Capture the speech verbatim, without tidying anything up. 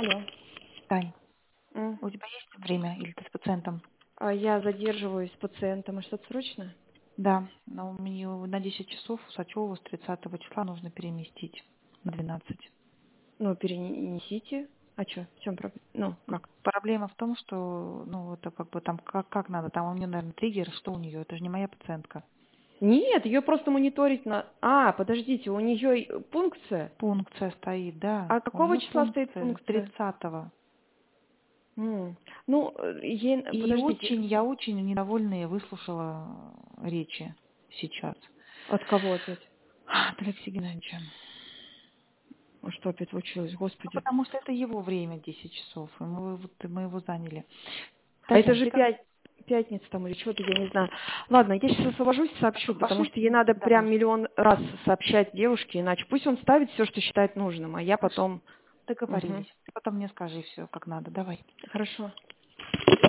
Алло. Тань, М. у тебя есть время или ты с пациентом? А я задерживаюсь с пациентом. А что-то срочное? Да, но мне на десять часов Усачеву с тридцатого числа нужно переместить на двенадцать. Ну, перенесите. А что? В чем проблема? Ну, как? Проблема в том, что, ну, это как бы там, как, как надо, там у нее, наверное, триггер, что у нее, это же не моя пациентка. Нет, ее просто мониторить на... А, подождите, у нее пункция? Пункция стоит, да, А у какого нее числа стоит пункция с пункция? тридцатого. М. Ну, э, ей... И Подождите, очень, я очень недовольна и выслушала речи сейчас от кого опять? от Алексея Геннадьевича. А что опять случилось? Ну, Господи. потому что это его время, десять часов, и мы, вот, мы его заняли. А это Тася, же ты как? пять... пятница там или что-то, я не знаю. Ладно, я сейчас освобожусь, сообщу, потому Пошли, что ей надо прям давай. миллион раз сообщать девушке, иначе пусть он ставит все, что считает нужным, а я Хорошо. потом... Мгм. Договорились. Ты потом мне скажи все, как надо. Давай. Хорошо.